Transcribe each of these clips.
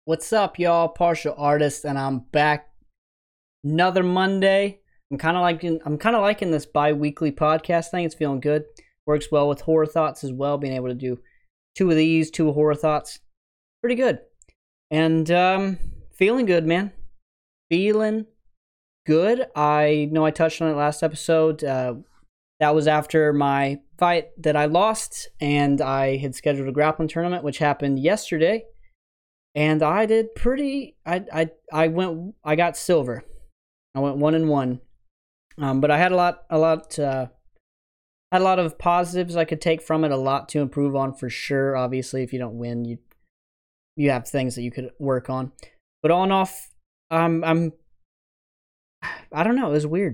What's up, y'all? Partial Artist, and I'm back another Monday. I'm kind of liking this bi-weekly podcast thing. It's feeling good. Works well with horror thoughts as well. Being able to do two horror thoughts, pretty good. And feeling good, man. Feeling good. I know I touched on it last episode. That was after my fight that I lost, and I had scheduled a grappling tournament, which happened yesterday. And I did pretty. I got silver. I went 1-1. But I had a lot of positives I could take from it. A lot to improve on for sure. Obviously, if you don't win, you have things that you could work on. But all in all, I don't know. It was weird.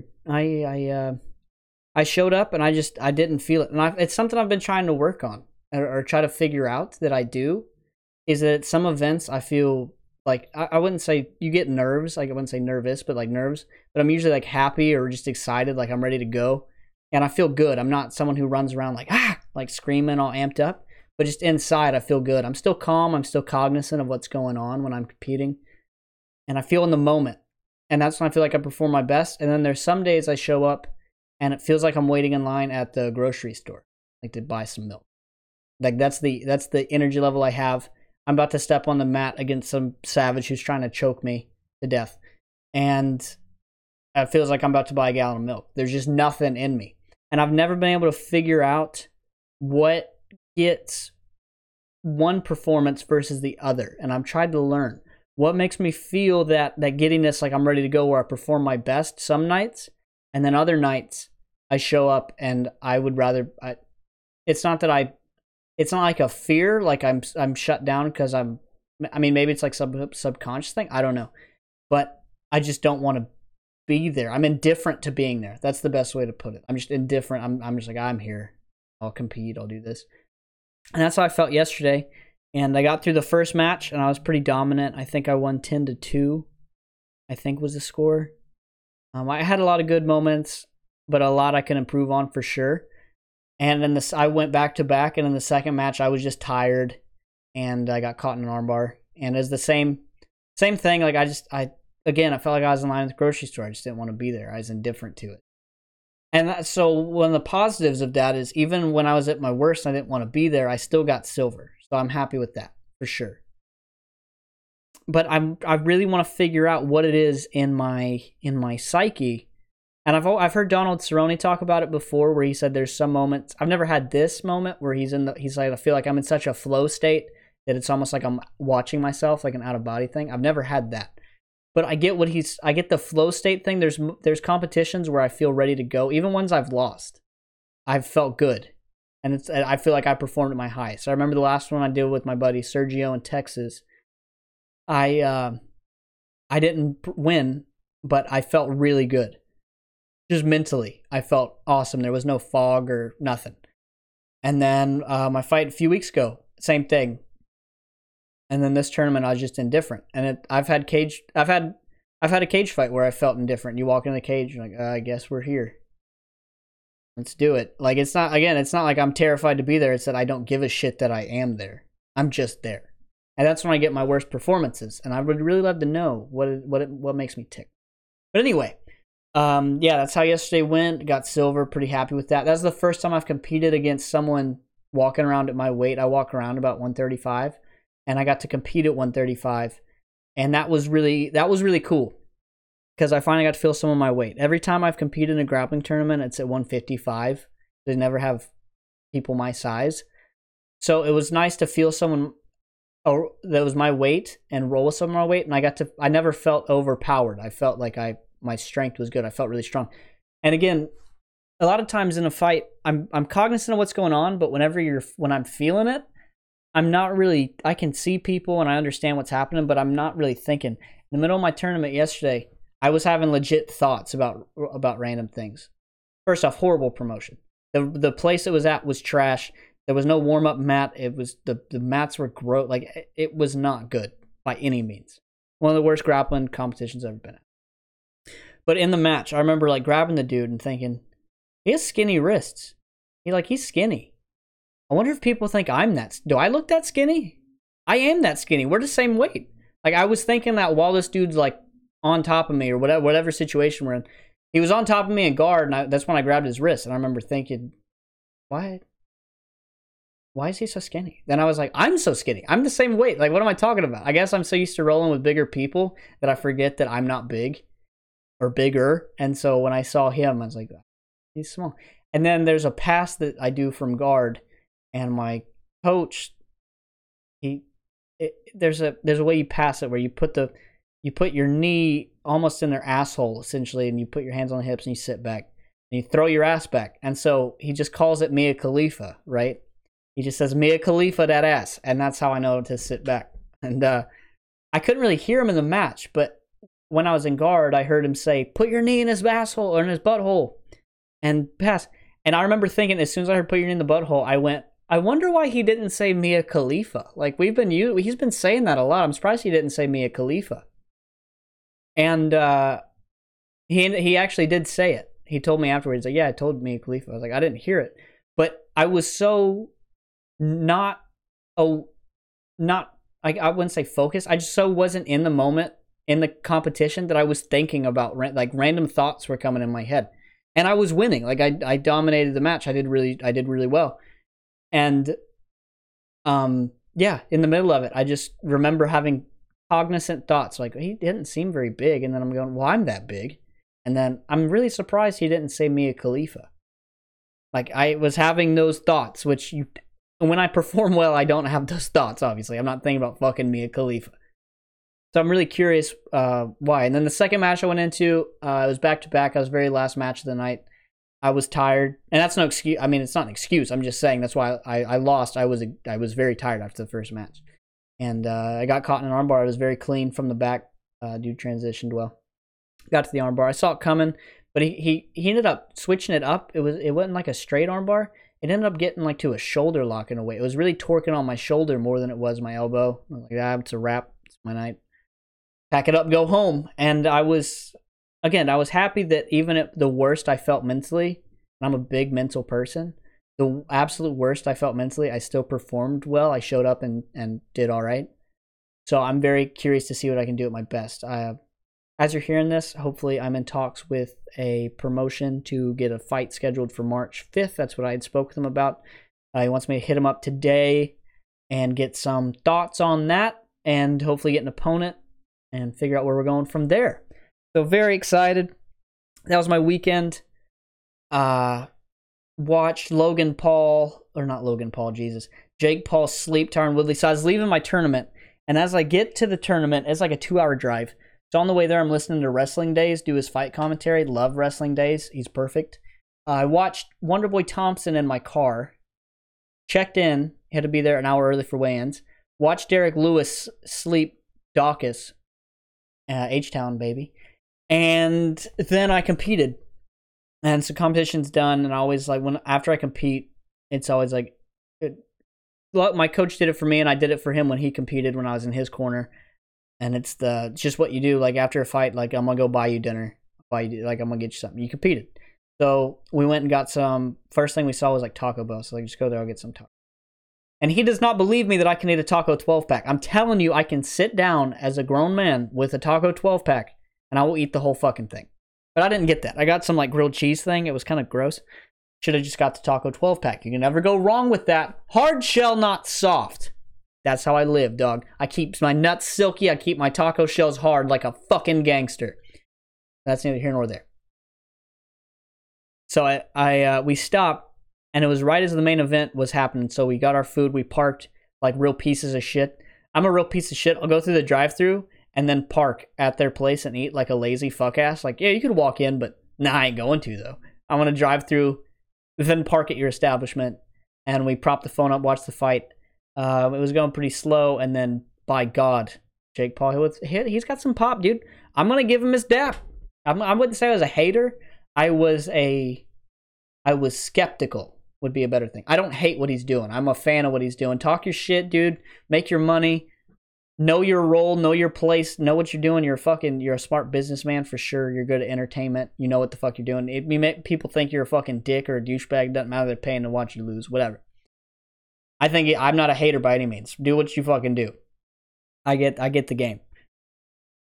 I showed up and I didn't feel it, and it's something I've been trying to work on or try to figure out that I do. Is that at some events I feel like I wouldn't say you get nerves, like I wouldn't say nervous, but like nerves. But I'm usually like happy or just excited, like I'm ready to go, and I feel good. I'm not someone who runs around like screaming, all amped up. But just inside, I feel good. I'm still calm. I'm still cognizant of what's going on when I'm competing, and I feel in the moment. And that's when I feel like I perform my best. And then there's some days I show up, and it feels like I'm waiting in line at the grocery store, like to buy some milk. Like that's the energy level I have. I'm about to step on the mat against some savage who's trying to choke me to death. And it feels like I'm about to buy a gallon of milk. There's just nothing in me. And I've never been able to figure out what gets one performance versus the other. And I've tried to learn what makes me feel that giddiness, like I'm ready to go, where I perform my best some nights. And then other nights I show up and I would rather... It's not like a fear, like I'm shut down because maybe it's like subconscious thing. I don't know. But I just don't want to be there. I'm indifferent to being there. That's the best way to put it. I'm just indifferent. I'm just like, I'm here. I'll compete. I'll do this. And that's how I felt yesterday. And I got through the first match and I was pretty dominant. I think I won 10-2, I think was the score. I had a lot of good moments, but a lot I can improve on for sure. And then I went back to back, and in the second match, I was just tired, and I got caught in an armbar. And it's the same thing. Like I felt like I was in line at the grocery store. I just didn't want to be there. I was indifferent to it. And so one of the positives of that is even when I was at my worst, and I didn't want to be there, I still got silver. So I'm happy with that for sure. But I really want to figure out what it is in my psyche. And I've heard Donald Cerrone talk about it before, where he said there's some moments. I've never had this moment where he's like, I feel like I'm in such a flow state that it's almost like I'm watching myself, like an out of body thing. I've never had that, but I get I get the flow state thing. There's competitions where I feel ready to go, even ones I've lost. I've felt good, and I feel like I performed at my highest. So I remember the last one I did with my buddy Sergio in Texas. I didn't win, but I felt really good. Just mentally, I felt awesome. There was no fog or nothing. And then my fight a few weeks ago, same thing. And then this tournament, I was just indifferent. And I've had a cage fight where I felt indifferent. You walk in the cage, you're like, I guess we're here. Let's do it. Like it's not like I'm terrified to be there. It's that I don't give a shit that I am there. I'm just there. And that's when I get my worst performances. And I would really love to know what makes me tick. But anyway. That's how yesterday went. Got silver, pretty happy with that. That was the first time I've competed against someone walking around at my weight. I walk around about 135, and I got to compete at 135, and that was really cool because I finally got to feel some of my weight. Every time I've competed in a grappling tournament, it's at 155. They never have people my size, so it was nice to feel someone that was my weight and roll with some of my weight, and I never felt overpowered. I felt like my strength was good. I felt really strong. And again, a lot of times in a fight, I'm cognizant of what's going on, but when I'm feeling it, I'm not really, I can see people and I understand what's happening, but I'm not really thinking. In the middle of my tournament yesterday, I was having legit thoughts about random things. First off, horrible promotion. The place it was at was trash. There was no warm-up mat. It was the mats were gross. Like it was not good by any means. One of the worst grappling competitions I've ever been at. But in the match, I remember like grabbing the dude and thinking, he has skinny wrists. He's skinny. I wonder if people think I'm that. Do I look that skinny? I am that skinny. We're the same weight. Like, I was thinking that while this dude's like on top of me or whatever situation we're in, he was on top of me in guard, and that's when I grabbed his wrist. And I remember thinking, why is he so skinny? Then I was like, I'm so skinny. I'm the same weight. Like, what am I talking about? I guess I'm so used to rolling with bigger people that I forget that I'm not big or bigger. And so when I saw him, I was like, he's small. And then there's a pass that I do from guard, and my coach, there's a way you pass it where you put your knee almost in their asshole essentially, and you put your hands on the hips and you sit back and you throw your ass back. And so he just calls it Mia Khalifa, right? He just says Mia Khalifa that ass, and that's how I know to sit back. And I couldn't really hear him in the match, but when I was in guard, I heard him say, "Put your knee in his asshole or in his butthole," and pass. And I remember thinking, as soon as I heard "put your knee in the butthole," I went, I wonder why he didn't say Mia Khalifa. Like, he's been saying that a lot. I'm surprised he didn't say Mia Khalifa. And he actually did say it. He told me afterwards, like, yeah, I told Mia Khalifa. I was like, I didn't hear it. But I was so I wouldn't say focused. I just so wasn't in the moment in the competition that I was thinking about, like, random thoughts were coming in my head. And I was winning. Like, I dominated the match. I did really well. And yeah, in the middle of it, I just remember having cognizant thoughts like, he didn't seem very big. And then I'm going, well, I'm that big. And then I'm really surprised he didn't say Mia Khalifa. Like, I was having those thoughts, which when I perform well, I don't have those thoughts, obviously. I'm not thinking about fucking Mia Khalifa. So I'm really curious why. And then the second match I went into, it was back-to-back. I was very last match of the night. I was tired. And that's no excuse. I mean, it's not an excuse. I'm just saying that's why I lost. I was very tired after the first match. And I got caught in an armbar. I was very clean from the back. Dude transitioned well. Got to the armbar. I saw it coming, but he ended up switching it up. It wasn't like a straight armbar. It ended up getting like to a shoulder lock in a way. It was really torquing on my shoulder more than it was my elbow. I was like, it's a wrap. It's my night. Pack it up, go home. And I was happy that even at the worst I felt mentally, and I'm a big mental person, the absolute worst I felt mentally, I still performed well. I showed up and did all right. So I'm very curious to see what I can do at my best. As you're hearing this, hopefully I'm in talks with a promotion to get a fight scheduled for March 5th. That's what I had spoke with him about. He wants me to hit him up today and get some thoughts on that, and hopefully get an opponent and figure out where we're going from there. So very excited. That was my weekend. Watched Jake Paul sleep Tyron Woodley. So I was leaving my tournament, and as I get to the tournament, it's like a 2-hour drive. So on the way there, I'm listening to Wrestling Days do his fight commentary. Love Wrestling Days. He's perfect. I watched Wonderboy Thompson in my car. Checked in. Had to be there an hour early for weigh-ins. Watched Derek Lewis sleep Dawkins. H-Town, baby. And then I competed. And so competition's done, and I always like, after I compete, it's always like, my coach did it for me, and I did it for him when he competed when I was in his corner. And it's just what you do. Like, after a fight, like, I'm gonna go buy you dinner. I'm gonna get you something. You competed. So we went and got some. First thing we saw was like Taco Bell. So like, just go there, I'll get some taco. And he does not believe me that I can eat a taco 12-pack. I'm telling you, I can sit down as a grown man with a taco 12-pack, and I will eat the whole fucking thing. But I didn't get that. I got some like grilled cheese thing. It was kind of gross. Should have just got the taco 12-pack. You can never go wrong with that. Hard shell, not soft. That's how I live, dog. I keep my nuts silky. I keep my taco shells hard like a fucking gangster. That's neither here nor there. So we stopped, and it was right as the main event was happening. So we got our food. We parked like real pieces of shit. I'm a real piece of shit. I'll go through the drive-thru and then park at their place and eat like a lazy fuck ass. Like, yeah, you could walk in, but nah, I ain't going to, though. I want to drive through, then park at your establishment. And we propped the phone up, watched the fight. It was going pretty slow, and then, by God, Jake Paul, he's got some pop, dude. I'm going to give him his dap. I wouldn't say I was a hater. I was skeptical, would be a better thing. I don't hate what he's doing. I'm a fan of what he's doing. Talk your shit, dude. Make your money. Know your role. Know your place. Know what you're doing. You're a smart businessman for sure. You're good at entertainment. You know what the fuck you're doing. People think you're a fucking dick or a douchebag. Doesn't matter. They're paying to watch you lose. Whatever. I think I'm not a hater by any means. Do what you fucking do. I get the game.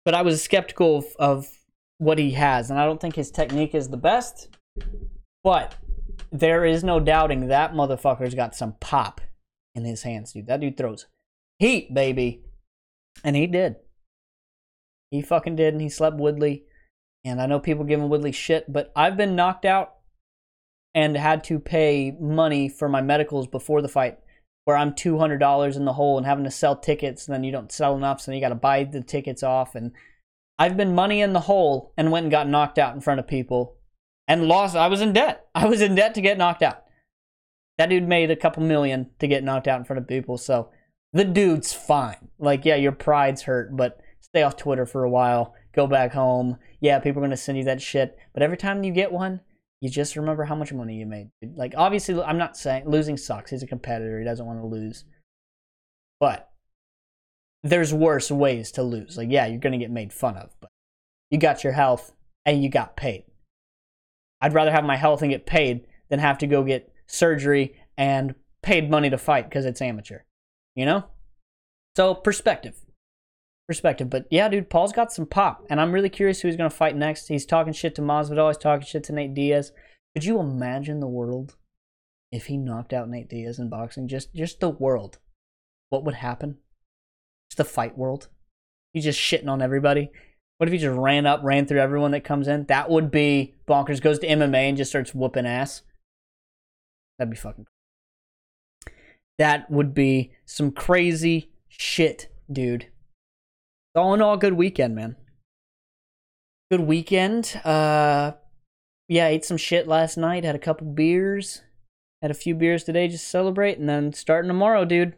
But I was skeptical of what he has, and I don't think his technique is the best. But there is no doubting that motherfucker's got some pop in his hands, dude. That dude throws heat, baby. And he did. He fucking did, and he slept Woodley. And I know people giving Woodley shit, but I've been knocked out and had to pay money for my medicals before the fight, where I'm $200 in the hole and having to sell tickets, and then you don't sell enough, so then you got to buy the tickets off. And I've been money in the hole and went and got knocked out in front of people and lost. I was in debt. I was in debt to get knocked out. That dude made a couple million to get knocked out in front of people, so the dude's fine. Like, yeah, your pride's hurt, but stay off Twitter for a while. Go back home. Yeah, people are going to send you that shit. But every time you get one, you just remember how much money you made. Like, obviously, I'm not saying losing sucks. He's a competitor. He doesn't want to lose. But there's worse ways to lose. Like, yeah, you're going to get made fun of. But you got your health and you got paid. I'd rather have my health and get paid than have to go get surgery and paid money to fight because it's amateur. You know? So, perspective. But yeah, dude, Paul's got some pop, and I'm really curious who he's going to fight next. He's talking shit to Masvidal. He's talking shit to Nate Diaz. Could you imagine the world if he knocked out Nate Diaz in boxing? Just the world. What would happen? Just the fight world. He's just shitting on everybody. What if he just ran through everyone that comes in? That would be bonkers. Goes to MMA and just starts whooping ass. That'd be fucking cool. That would be some crazy shit, dude. All in all, good weekend, man. Good weekend. Yeah, ate some shit last night. Had a couple beers. Had a few beers today just to celebrate. And then starting tomorrow, dude.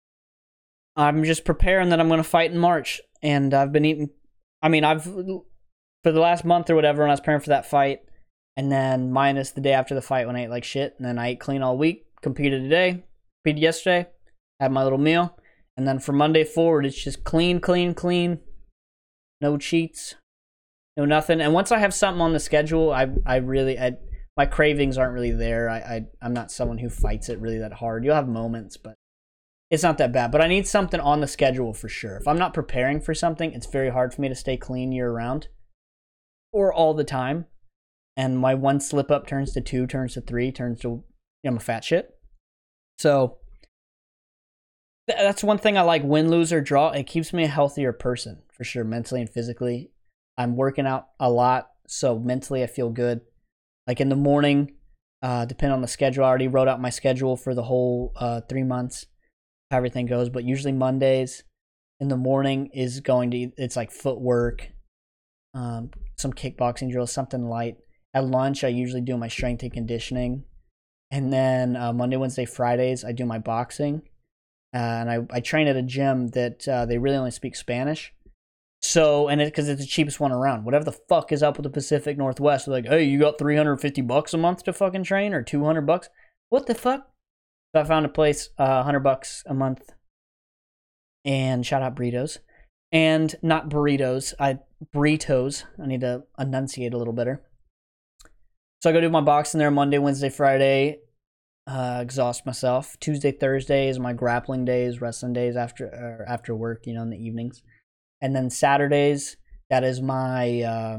I'm just preparing that I'm going to fight in March. And I've been eating... for the last month or whatever, when I was preparing for that fight, and then minus the day after the fight when I ate like shit, and then I ate clean all week. Competed today. Competed yesterday. Had my little meal. And then from Monday forward, it's just clean. No cheats. No nothing. And once I have something on the schedule, my cravings aren't really there. I'm not someone who fights it really that hard. You'll have moments, but it's not that bad. But I need something on the schedule for sure. If I'm not preparing for something, it's very hard for me to stay clean year round or all the time. And my one slip up turns to 2, turns to 3, turns to, I'm a fat shit. So... that's one thing I like, win, lose, or draw. It keeps me a healthier person, for sure, mentally and physically. I'm working out a lot, so mentally I feel good. Like in the morning, depending on the schedule, I already wrote out my schedule for the whole 3 months, how everything goes. But usually Mondays in the morning it's like footwork, some kickboxing drills, something light. At lunch, I usually do my strength and conditioning. And then Monday, Wednesday, Fridays, I do my boxing. And I train at a gym that they really only speak Spanish. So, and because it's the cheapest one around. Whatever the fuck is up with the Pacific Northwest, they're like, hey, you got $350 a month to fucking train, or $200? What the fuck? So I found a place, $100 a month. And shout out burritos. And not burritos, burritos. I need to enunciate a little better. So I go do my boxing there Monday, Wednesday, Friday. Exhaust myself. Tuesday, Thursday is my grappling days, wrestling days after work, in the evenings. And then Saturdays, that is my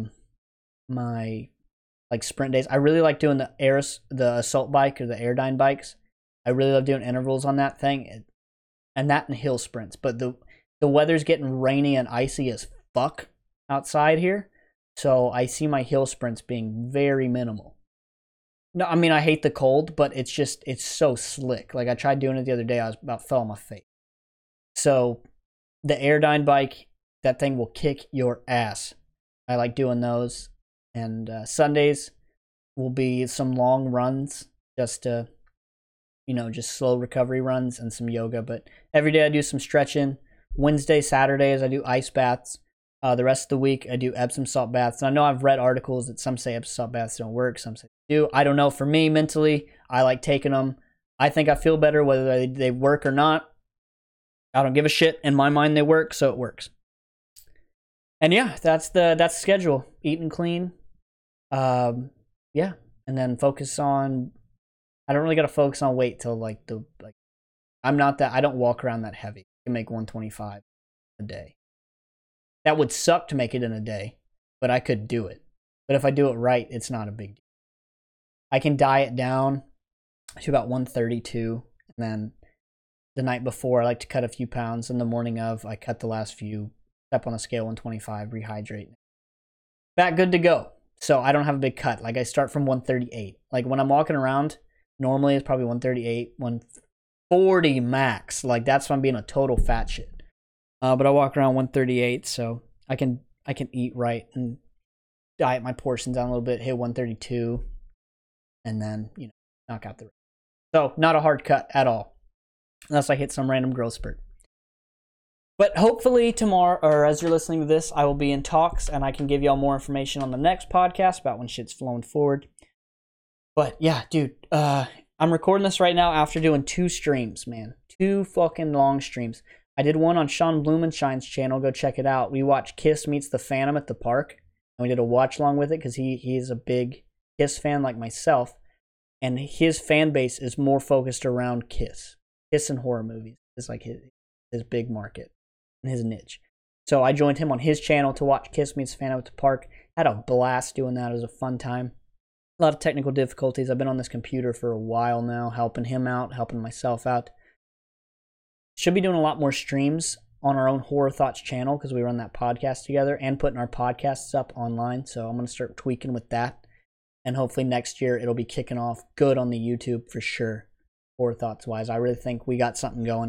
my like sprint days. I really like doing the assault bike or the Airdyne bikes. I really love doing intervals on that thing, and that and hill sprints. But the weather's getting rainy and icy as fuck outside here, so I see my hill sprints being very minimal. No, I mean, I hate the cold, but it's so slick. Like, I tried doing it the other day. I fell on my face. So, the Airdyne bike, that thing will kick your ass. I like doing those. And Sundays will be some long runs, just to, just slow recovery runs and some yoga. But every day I do some stretching. Wednesday, Saturdays, I do ice baths. The rest of the week, I do Epsom salt baths. And I know I've read articles that some say Epsom salt baths don't work, some say they do. I don't know. For me, mentally, I like taking them. I think I feel better whether they work or not. I don't give a shit. In my mind, they work, so it works. And yeah, that's the schedule. Eating clean. Yeah. And then focus on... I don't really got to focus on weight till I'm not that... I don't walk around that heavy. I can make 125 a day. That would suck to make it in a day, but I could do it. But if I do it right, it's not a big deal. I can diet down to about 132, and then the night before, I like to cut a few pounds. And the morning of, I cut the last few, step on the scale 125, rehydrate. Back good to go. So I don't have a big cut. Like I start from 138. Like when I'm walking around, normally it's probably 138, 140 max. Like that's when I'm being a total fat shit. But I walk around 138, so I can eat right and diet my portions down a little bit, hit 132, and then, you know, knock out the rest. So not a hard cut at all. Unless I hit some random growth spurt. But hopefully tomorrow, or as you're listening to this, I will be in talks and I can give y'all more information on the next podcast about when shit's flowing forward. But yeah, dude, I'm recording this right now after doing 2 streams, man. 2 fucking long streams. I did one on Sean Blumenshine's channel. Go check it out. We watched Kiss Meets the Phantom at the park. And we did a watch along with it because he's a big Kiss fan like myself. And his fan base is more focused around Kiss. Kiss and horror movies is like his big market and his niche. So I joined him on his channel to watch Kiss Meets Phantom at the park. Had a blast doing that. It was a fun time. A lot of technical difficulties. I've been on this computer for a while now, helping him out, helping myself out. Should be doing a lot more streams on our own Horror Thoughts channel because we run that podcast together and putting our podcasts up online. So I'm going to start tweaking with that. And hopefully next year it'll be kicking off good on the YouTube for sure. Horror Thoughts wise, I really think we got something going.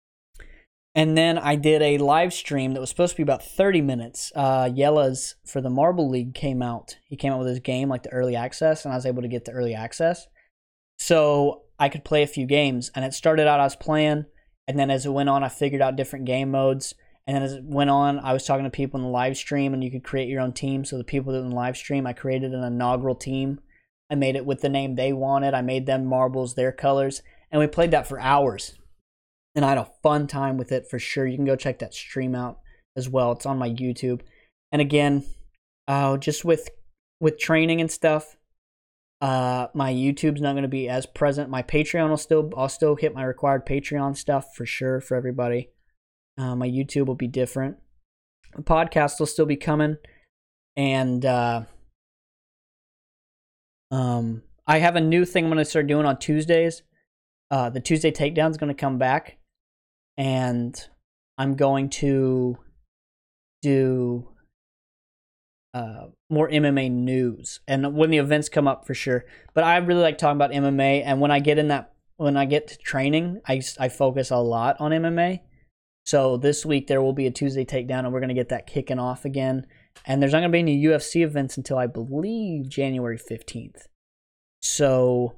And then I did a live stream that was supposed to be about 30 minutes. Yella's for the Marble League came out. He came out with his game, like the early access, and I was able to get the early access. So I could play a few games. And it started out I was playing, and then as it went on, I figured out different game modes. And then as it went on, I was talking to people in the live stream, and you could create your own team. So the people that were in the live stream, I created an inaugural team. I made it with the name they wanted. I made them marbles, their colors. And we played that for hours. And I had a fun time with it for sure. You can go check that stream out as well. It's on my YouTube. And again, just with training and stuff, my YouTube's not going to be as present. My Patreon I'll still hit my required Patreon stuff for sure for everybody. My YouTube will be different. The podcast will still be coming. And I have a new thing I'm going to start doing on Tuesdays. The Tuesday Takedown is going to come back. And I'm going to do more MMA news. And when the events come up, for sure. But I really like talking about MMA. And when I get to training, I focus a lot on MMA. So this week there will be a Tuesday Takedown, and we're going to get that kicking off again. And there's not going to be any UFC events until I believe January 15th. So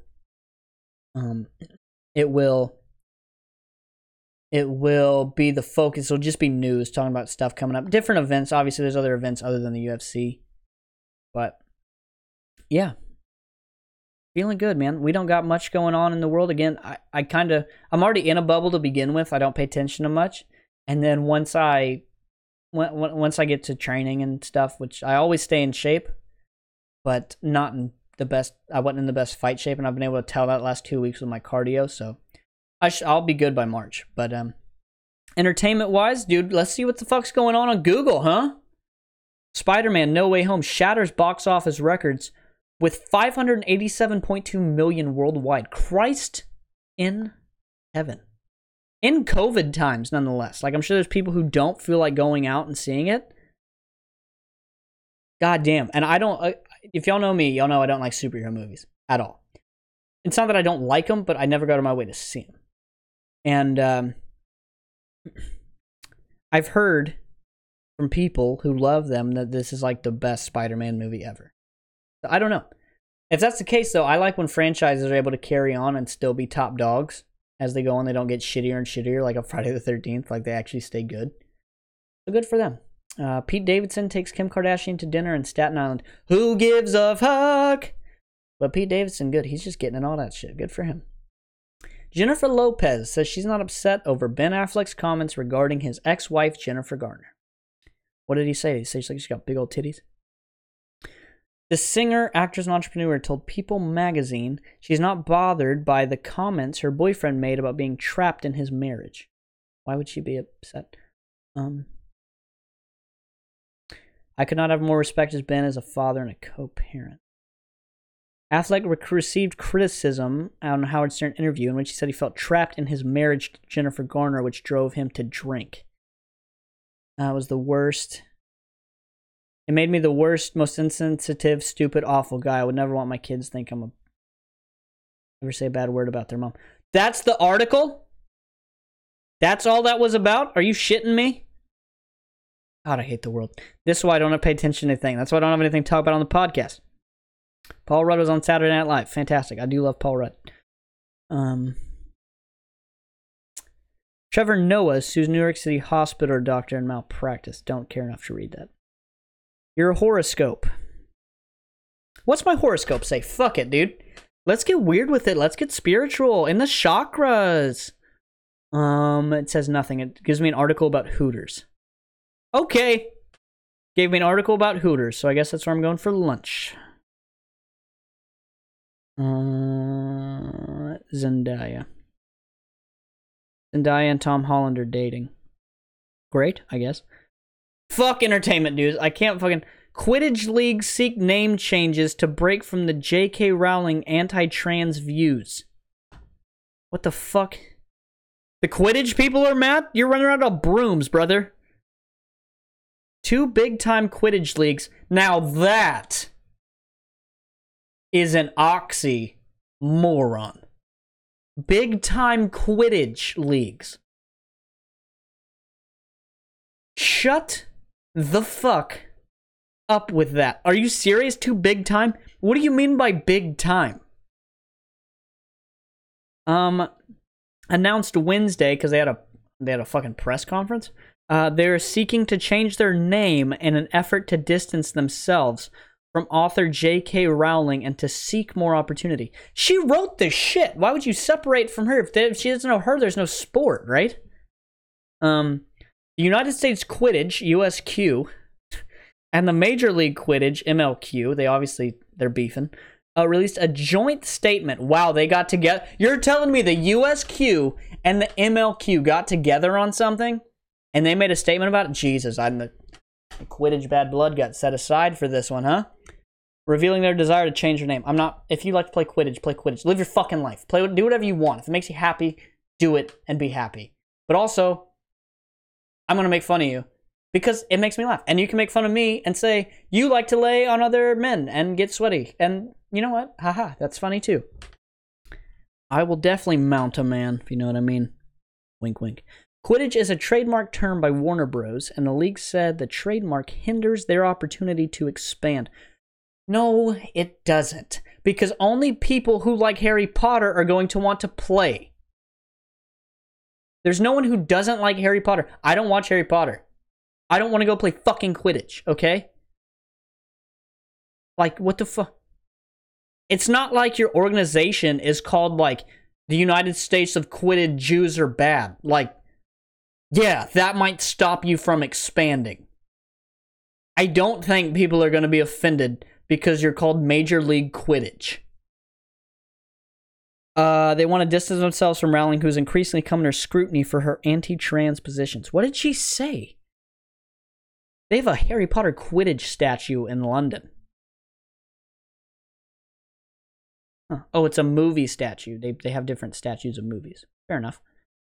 it will be the focus. It'll just be news, talking about stuff coming up. Different events. Obviously, there's other events other than the UFC. But, yeah. Feeling good, man. We don't got much going on in the world. Again, I'm already in a bubble to begin with. I don't pay attention to much. And then once I get to training and stuff, which I always stay in shape, but not in the best. I wasn't in the best fight shape, and I've been able to tell that last 2 weeks with my cardio, so I'll be good by March. But entertainment-wise, dude, let's see what the fuck's going on Google, huh? Spider-Man No Way Home shatters box office records with 587.2 million worldwide. Christ in heaven. In COVID times, nonetheless. Like, I'm sure there's people who don't feel like going out and seeing it. God damn. And I don't... if y'all know me, y'all know I don't like superhero movies at all. It's not that I don't like them, but I never go to my way to see them. And I've heard from people who love them that this is like the best Spider-Man movie ever. So I don't know. If that's the case, though, I like when franchises are able to carry on and still be top dogs as they go on. They don't get shittier and shittier like a Friday the 13th. Like, they actually stay good. So good for them. Pete Davidson takes Kim Kardashian to dinner in Staten Island. Who gives a fuck? But Pete Davidson, good. He's just getting in all that shit. Good for him. Jennifer Lopez says she's not upset over Ben Affleck's comments regarding his ex-wife, Jennifer Garner. What did he say? Did he say she's got big old titties? The singer, actress, and entrepreneur told People magazine she's not bothered by the comments her boyfriend made about being trapped in his marriage. Why would she be upset? I could not have more respect as Ben as a father and a co-parent. Affleck received criticism on a Howard Stern interview in which he said he felt trapped in his marriage to Jennifer Garner, which drove him to drink. That was the worst. It made me the worst, most insensitive, stupid, awful guy. I would never want my kids to think I'm a... Never say a bad word about their mom. That's the article? That's all that was about? Are you shitting me? God, I hate the world. This is why I don't pay attention to anything. That's why I don't have anything to talk about on the podcast. Paul Rudd was on Saturday Night Live. Fantastic. I do love Paul Rudd. Trevor Noah sues New York City hospital doctor in malpractice. Don't care enough to read that. Your horoscope. What's my horoscope say? Fuck it, dude. Let's get weird with it. Let's get spiritual. In the chakras. It says nothing. It gives me an article about Hooters. Okay. Gave me an article about Hooters, so I guess that's where I'm going for lunch. Zendaya. Zendaya and Tom Holland are dating. Great, I guess. Fuck entertainment news. I can't fucking... Quidditch leagues seek name changes to break from the J.K. Rowling anti-trans views. What the fuck? The Quidditch people are mad? You're running around on brooms, brother. 2 big-time Quidditch leagues. Now that is an oxymoron. Big-time Quidditch leagues. Shut the fuck up with that. Are you serious? 2 big-time? What do you mean by big-time? Announced Wednesday, because they had a fucking press conference. They're seeking to change their name in an effort to distance themselves from author J.K. Rowling and to seek more opportunity. She wrote this shit. Why would you separate from her? If she doesn't know her, there's no sport, right? The United States Quidditch, USQ, and the Major League Quidditch, MLQ, they're beefing, released a joint statement. Wow, they got together. You're telling me the USQ and the MLQ got together on something? And they made a statement about it? Jesus, the Quidditch bad blood got set aside for this one, huh? Revealing their desire to change their name. If you like to play Quidditch, play Quidditch. Live your fucking life. Do whatever you want. If it makes you happy, do it and be happy. But also, I'm going to make fun of you because it makes me laugh. And you can make fun of me and say, you like to lay on other men and get sweaty. And you know what? Haha, that's funny too. I will definitely mount a man, if you know what I mean. Wink, wink. Quidditch is a trademark term by Warner Bros., and the league said the trademark hinders their opportunity to expand. No, it doesn't. Because only people who like Harry Potter are going to want to play. There's no one who doesn't like Harry Potter. I don't watch Harry Potter. I don't want to go play fucking Quidditch, okay? Like, what the fuck? It's not like your organization is called, like, the United States of Quidditch Jews are bad. Like, yeah, that might stop you from expanding. I don't think people are going to be offended because you're called Major League Quidditch. They want to distance themselves from Rowling, who's increasingly come under scrutiny for her anti-trans positions. What did she say? They have a Harry Potter Quidditch statue in London. Huh. Oh, it's a movie statue. They have different statues of movies. Fair enough.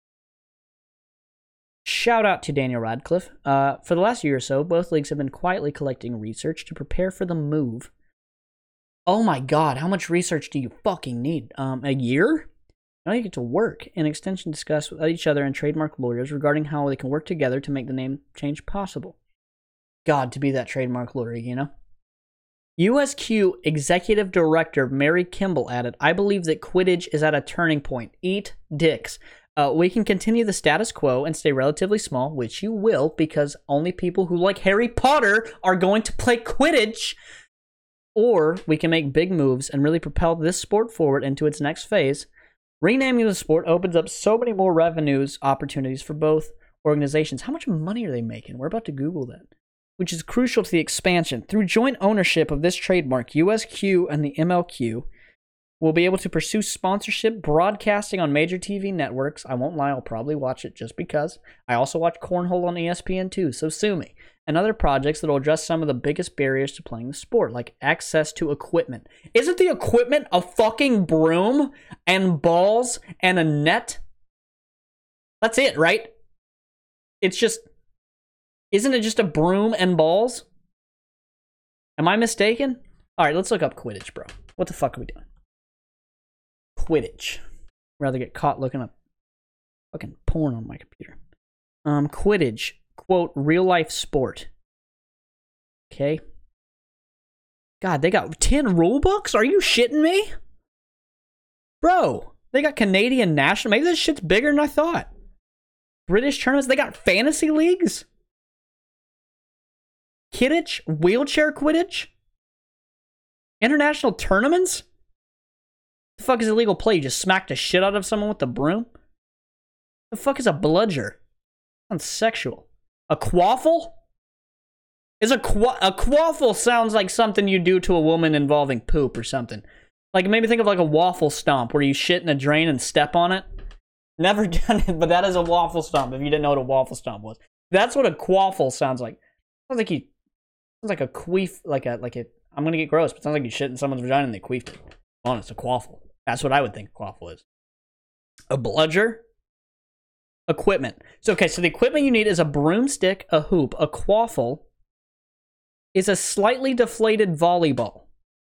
Shout out to Daniel Radcliffe. For the last year or so, both leagues have been quietly collecting research to prepare for the move. Oh my god, how much research do you fucking need? A year? Now you get to work. An extension discussed with each other and trademark lawyers regarding how they can work together to make the name change possible. God, to be that trademark lawyer, you know? USQ Executive Director Mary Kimball added, I believe that Quidditch is at a turning point. Eat dicks. We can continue the status quo and stay relatively small, which you will, because only people who like Harry Potter are going to play Quidditch. Or we can make big moves and really propel this sport forward into its next phase. Renaming the sport opens up so many more revenues opportunities for both organizations. How much money are they making? We're about to Google that. Which is crucial to the expansion. Through joint ownership of this trademark, USQ and the MLQ, will be able to pursue sponsorship broadcasting on major TV networks. I won't lie, I'll probably watch it just because. I also watch Cornhole on ESPN too, so sue me. And other projects that will address some of the biggest barriers to playing the sport, like access to equipment. Isn't the equipment a fucking broom and balls and a net? That's it, right? It's just... Isn't it just a broom and balls? Am I mistaken? Alright, let's look up Quidditch, bro. What the fuck are we doing? Quidditch. Rather get caught looking up fucking porn on my computer. Quidditch. Quote, real life sport. Okay. God, they got 10 rule books? Are you shitting me? Bro, they got Canadian national. Maybe this shit's bigger than I thought. British tournaments. They got fantasy leagues? Kidditch? Wheelchair Quidditch? International tournaments? The fuck is illegal play? You just smack the shit out of someone with a broom? The fuck is a bludger? Sounds sexual. A quaffle? A quaffle sounds like something you do to a woman involving poop or something. Like, maybe think of like a waffle stomp where you shit in a drain and step on it. Never done it, but that is a waffle stomp if you didn't know what a waffle stomp was. That's what a quaffle sounds like. Sounds like you... Sounds like a queef, like a... I'm gonna get gross, but it sounds like you shit in someone's vagina and they queefed it. Honest, a quaffle. That's what I would think a quaffle is. A bludger? Equipment. So, okay, so the equipment you need is a broomstick, a hoop. A quaffle is a slightly deflated volleyball.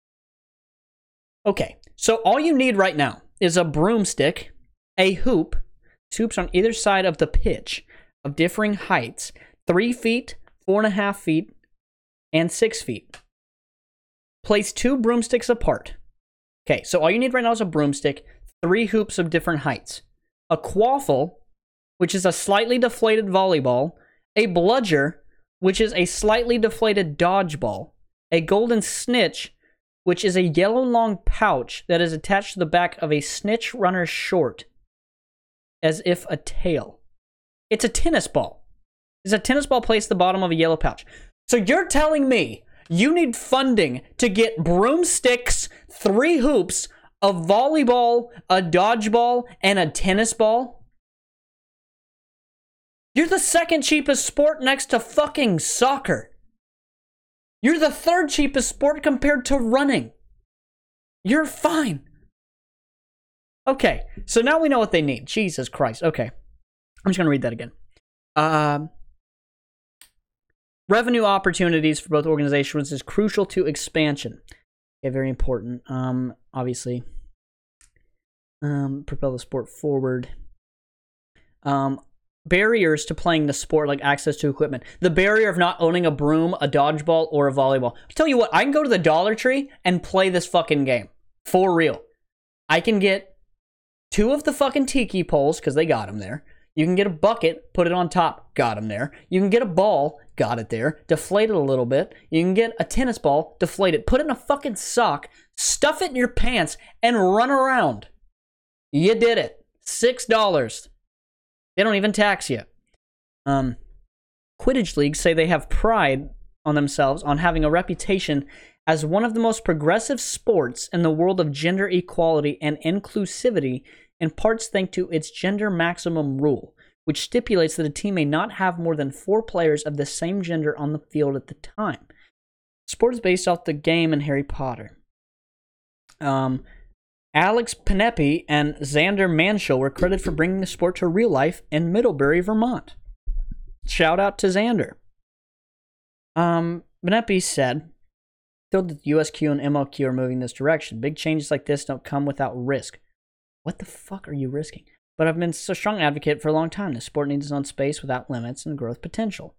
Okay, so all you need right now is a broomstick, a hoop, hoops on either side of the pitch of differing heights, 3 feet, 4.5 feet, and 6 feet. Place 2 broomsticks apart. Okay, so all you need right now is a broomstick, 3 hoops of different heights, a quaffle, which is a slightly deflated volleyball, a bludger, which is a slightly deflated dodgeball, a golden snitch, which is a yellow long pouch that is attached to the back of a snitch runner's short, as if a tail. It's a tennis ball. There's a tennis ball placed at the bottom of a yellow pouch. So you're telling me you need funding to get broomsticks, 3 hoops, a volleyball, a dodgeball, and a tennis ball? You're the second cheapest sport next to fucking soccer. You're the 3rd cheapest sport compared to running. You're fine. Okay, so now we know what they need. Jesus Christ. Okay, I'm just going to read that again. Revenue opportunities for both organizations is crucial to expansion. Okay, very important. Obviously, propel the sport forward. Barriers to playing the sport, like access to equipment. The barrier of not owning a broom, a dodgeball, or a volleyball. I'll tell you what, I can go to the Dollar Tree and play this fucking game. For real. I can get 2 of the fucking tiki poles, because they got them there. You can get a bucket, put it on top, got them there. You can get a ball, got it there, deflate it a little bit. You can get a tennis ball, deflate it, put it in a fucking sock, stuff it in your pants, and run around. You did it. $6. They don't even tax you. Quidditch leagues say they have pride on themselves on having a reputation as one of the most progressive sports in the world of gender equality and inclusivity, in parts thanks to its gender maximum rule, which stipulates that a team may not have more than 4 players of the same gender on the field at the time. The sport is based off the game in Harry Potter. Alex Panepi and Xander Manshall were credited for bringing the sport to real life in Middlebury, Vermont. Shout out to Xander. Panepi said, "Feel that the USQ and MLQ are moving this direction. Big changes like this don't come without risk." What the fuck are you risking? But I've been so strong advocate for a long time. The sport needs its own space without limits and growth potential.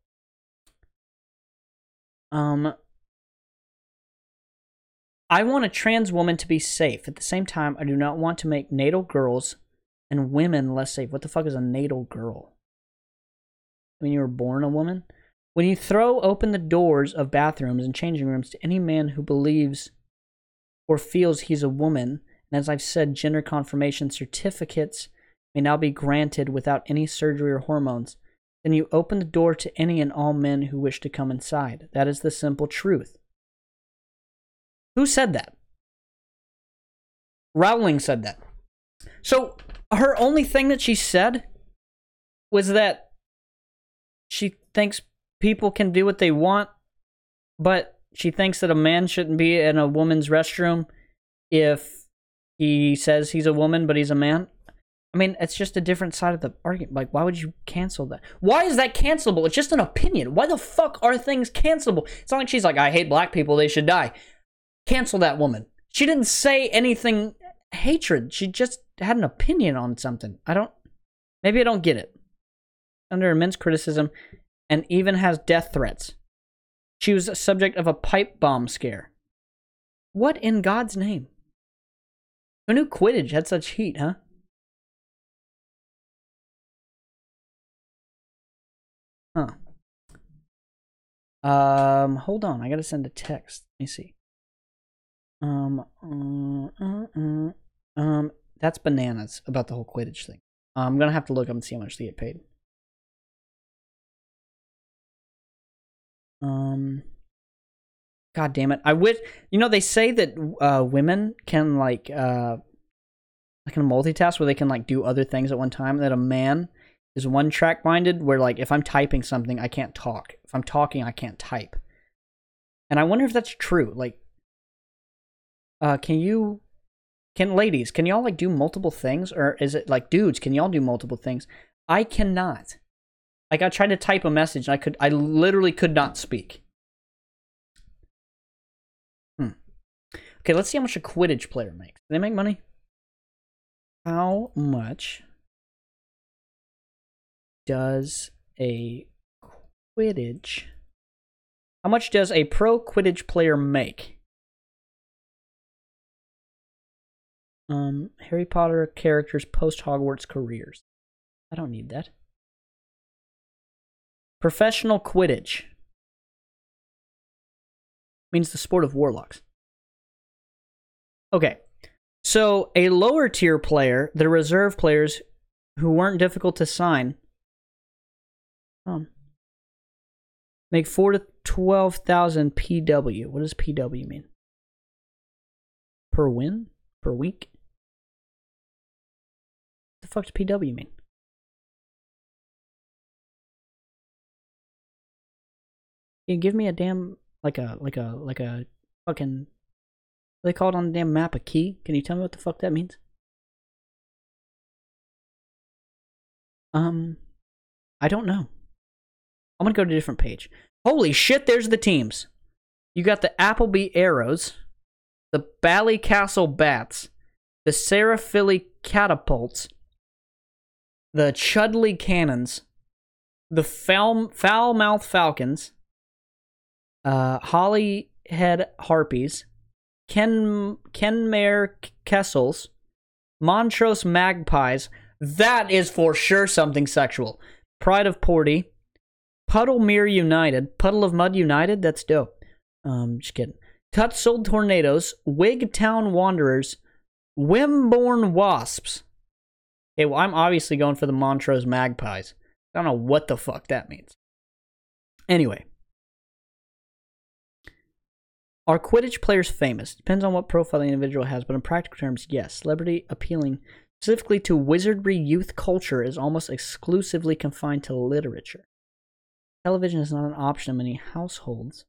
I want a trans woman to be safe. At the same time, I do not want to make natal girls and women less safe. What the fuck is a natal girl? I mean, you were born a woman? When you throw open the doors of bathrooms and changing rooms to any man who believes or feels he's a woman, and as I've said, gender confirmation certificates may now be granted without any surgery or hormones, then you open the door to any and all men who wish to come inside. That is the simple truth. Who said that? Rowling said that. So her only thing that she said was that she thinks people can do what they want, but she thinks that a man shouldn't be in a woman's restroom if he says he's a woman, but he's a man. I mean, it's just a different side of the argument. Like, why would you cancel that? Why is that cancelable? It's just an opinion. Why the fuck are things cancelable? It's not like she's like, I hate black people, they should die. Cancel that woman. She didn't say anything hatred. She just had an opinion on something. Maybe I don't get it. Under immense criticism and even has death threats. She was a subject of a pipe bomb scare. What in God's name? Who knew Quidditch had such heat, huh? Huh. Hold on. I gotta send a text. Let me see. That's bananas about the whole Quidditch thing. I'm gonna have to look up and see how much they get paid. God damn it. I wish, they say that women can like multitask where they can like do other things at one time, that a man is one track minded where like if I'm typing something, I can't talk. If I'm talking, I can't type. And I wonder if that's true. Like, can ladies, can y'all like do multiple things? Or is it like dudes, can y'all do multiple things? I cannot. Like I tried to type a message and I literally could not speak. Okay, let's see how much a Quidditch player makes. Do they make money? How much does a Quidditch... How much does a pro Quidditch player make? Harry Potter characters post-Hogwarts careers. I don't need that. Professional Quidditch. Means the sport of warlocks. Okay. So, a lower tier player, the reserve players who weren't difficult to sign, make 4,000 to 12,000 PW. What does PW mean? Per win? Per week? What the fuck does PW mean? Can you give me a damn like a fucking, they call it on the damn map a key? Can you tell me what the fuck that means? I don't know. I'm gonna go to a different page. Holy shit, there's the teams. You got the Appleby Arrows, the Ballycastle Bats, the Sarah Philly Catapults, the Chudley Cannons, the Foulmouth Falcons, Holyhead Harpies, Kenmare Kessels, Montrose Magpies. That is for sure something sexual. Pride of Porty, Puddlemere United, Puddle of Mud United. That's dope. Just kidding. Tutsold Tornadoes, Wigtown Wanderers, Wimborne Wasps. Okay, well, I'm obviously going for the Montrose Magpies. I don't know what the fuck that means. Anyway. Are Quidditch players famous? Depends on what profile the individual has, but in practical terms, yes. Celebrity appealing specifically to wizardry youth culture is almost exclusively confined to literature. Television is not an option in many households.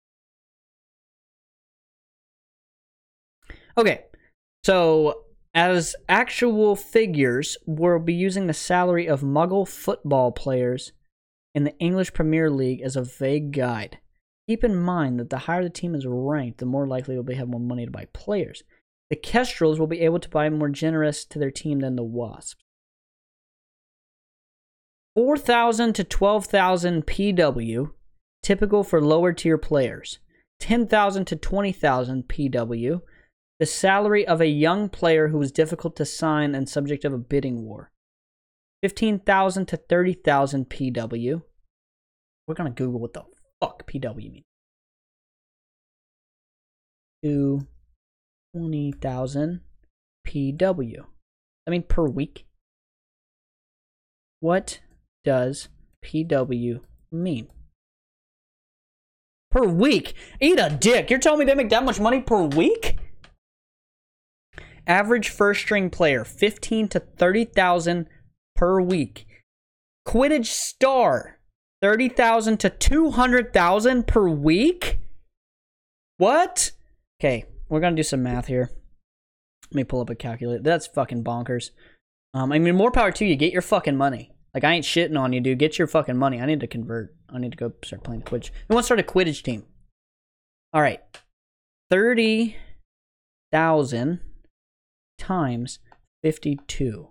Okay, so as actual figures, we'll be using the salary of Muggle football players in the English Premier League as a vague guide. Keep in mind that the higher the team is ranked, the more likely they'll have more money to buy players. The Kestrels will be able to buy more generous to their team than the Wasps. 4,000 to 12,000 PW, typical for lower tier players. 10,000 to 20,000 PW, the salary of a young player who is difficult to sign and subject of a bidding war. 15,000 to 30,000 PW. We're going to Google what the fuck PW means. To 20,000 PW. I mean per week. What does PW mean? Per week? Eat a dick. You're telling me they make that much money per week? Average first string player, 15 to 30,000 per week. Quidditch star, 30,000 to 200,000 per week? What? Okay, we're gonna do some math here. Let me pull up a calculator. That's fucking bonkers. I mean, more power to you. Get your fucking money. Like, I ain't shitting on you, dude. Get your fucking money. I need to convert. I need to go start playing Quidditch. Who wants to start a Quidditch team? All right. 30,000 times 52.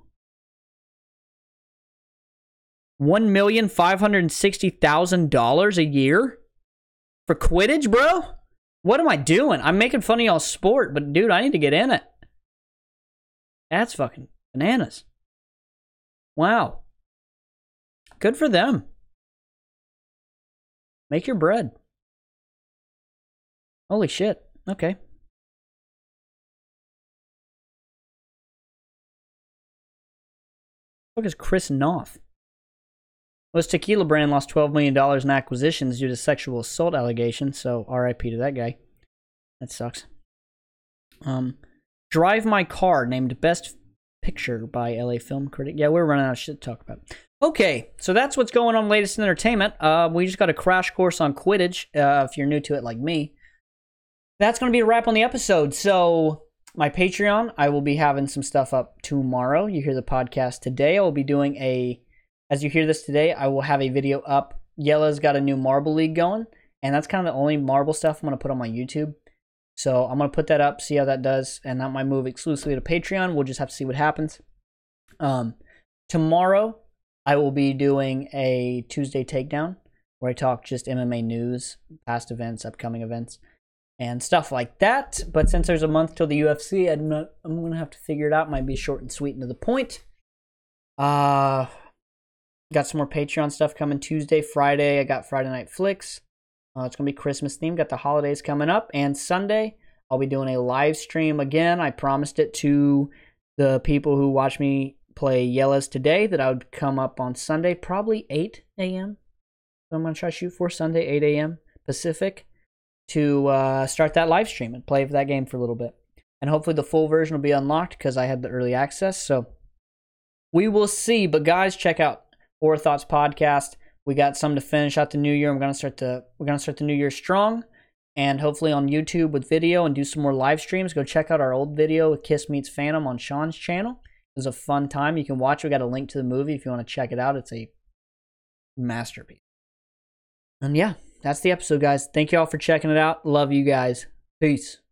$1,560,000 a year for Quidditch, bro? What am I doing? I'm making fun of y'all's sport, but dude, I need to get in it. That's fucking bananas. Wow. Good for them. Make your bread. Holy shit. Okay. What is Chris Noth? This tequila brand lost $12 million in acquisitions due to sexual assault allegations, so RIP to that guy. That sucks. Drive My Car named Best Picture by LA Film Critic. Yeah, we're running out of shit to talk about. Okay, so that's what's going on latest in entertainment. We just got a crash course on Quidditch, if you're new to it like me. That's going to be a wrap on the episode. So, my Patreon, I will be having some stuff up tomorrow. You hear the podcast today. I will be doing as you hear this today, I will have a video up. Yella's got a new Marble League going, and that's kind of the only Marble stuff I'm going to put on my YouTube. So I'm going to put that up, see how that does, and that might move exclusively to Patreon. We'll just have to see what happens. Tomorrow, I will be doing a Tuesday Takedown, where I talk just MMA news, past events, upcoming events, and stuff like that. But since there's a month till the UFC, I'm going to have to figure it out. Might be short and sweet and to the point. Got some more Patreon stuff coming Tuesday, Friday. I got Friday Night Flicks. It's going to be Christmas themed. Got the holidays coming up. And Sunday, I'll be doing a live stream again. I promised it to the people who watch me play Yellas today that I would come up on Sunday, probably 8 a.m. So I'm going to try to shoot for Sunday, 8 a.m. Pacific, to start that live stream and play for that game for a little bit. And hopefully the full version will be unlocked because I had the early access. So we will see. But guys, check out Horror Thoughts Podcast. We got some to finish out the new year. We're gonna start the new year strong, and hopefully on YouTube with video and do some more live streams. Go check out our old video with Kiss Meets Phantom on Sean's channel. It was a fun time. You can watch. We got a link to the movie if you want to check it out. It's a masterpiece. And yeah, that's the episode, guys. Thank you all for checking it out. Love you guys. Peace.